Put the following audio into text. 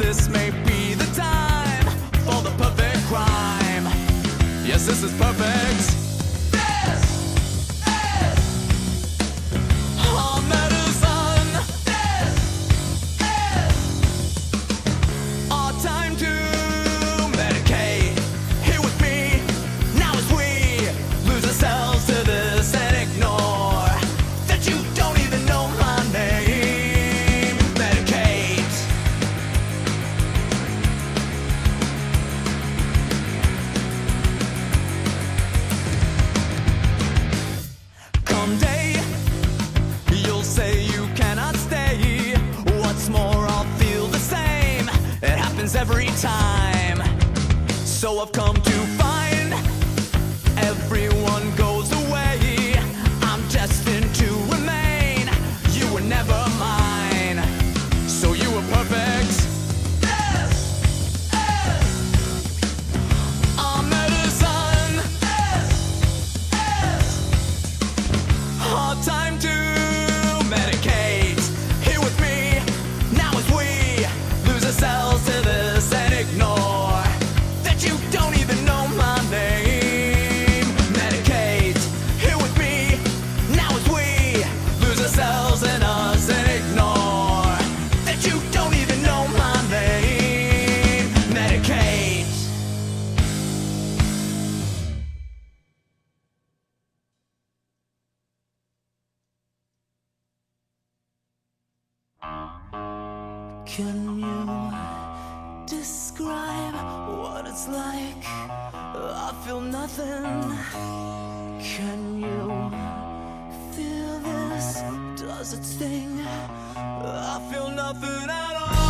this may be the time for the perfect crime. Yes, this is perfect. This is our medicine. This is our time to medicate. Here with me, now as we lose ourselves to this and ignore that you don't even know my name. Medicate. Come day, you'll say you cannot stay. What's more, I'll feel the same. It happens every time. So I've come to find everyone goes away. I'm destined to remain. You were never mine, so you were perfect. This is our medicine. This is our time to medicate. Here with me, now as we lose ourselves to this and ignore that you don't even know my name. Medicate. Here with me, now as we lose ourselves in us and ignore that you don't even know my name. Medicate. Can you describe what it's like? I feel nothing. Can you feel this? Does it sting? I feel nothing at all.